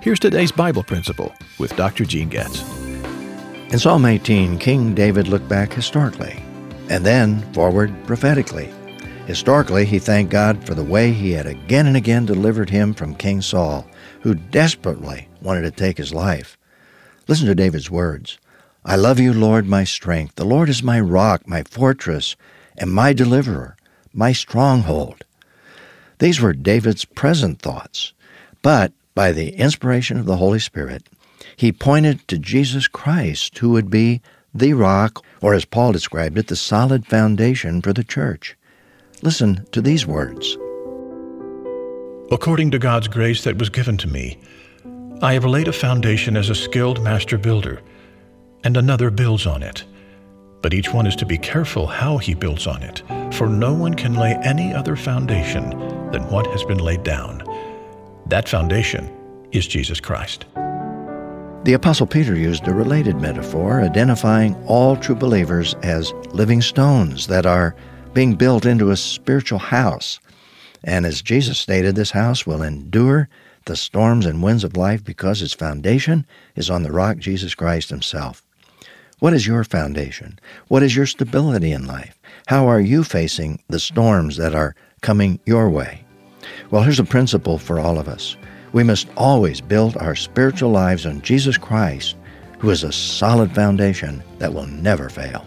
Here's today's Bible principle with Dr. Gene Getz. In Psalm 18, King David looked back historically and then forward prophetically. Historically, he thanked God for the way he had again and again delivered him from King Saul, who desperately wanted to take his life. Listen to David's words. I love you, Lord, my strength. The Lord is my rock, my fortress, and my deliverer, my stronghold. These were David's present thoughts, but by the inspiration of the Holy Spirit, he pointed to Jesus Christ, who would be the rock, or as Paul described it, the solid foundation for the church. Listen to these words. According to God's grace that was given to me, I have laid a foundation as a skilled master builder, and another builds on it. But each one is to be careful how he builds on it, for no one can lay any other foundation than what has been laid down. That foundation is Jesus Christ. The Apostle Peter used a related metaphor, identifying all true believers as living stones that are being built into a spiritual house. And as Jesus stated, this house will endure the storms and winds of life because its foundation is on the rock, Jesus Christ himself. What is your foundation? What is your stability in life? How are you facing the storms that are coming your way? Well, here's a principle for all of us. We must always build our spiritual lives on Jesus Christ, who is a solid foundation that will never fail.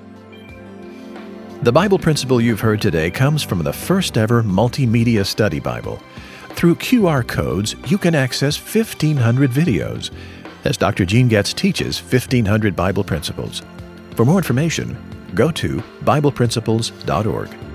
The Bible principle you've heard today comes from the first ever multimedia study Bible. Through QR codes, you can access 1,500 videos as Dr. Gene Getz teaches 1,500 Bible principles. For more information, go to BiblePrinciples.org.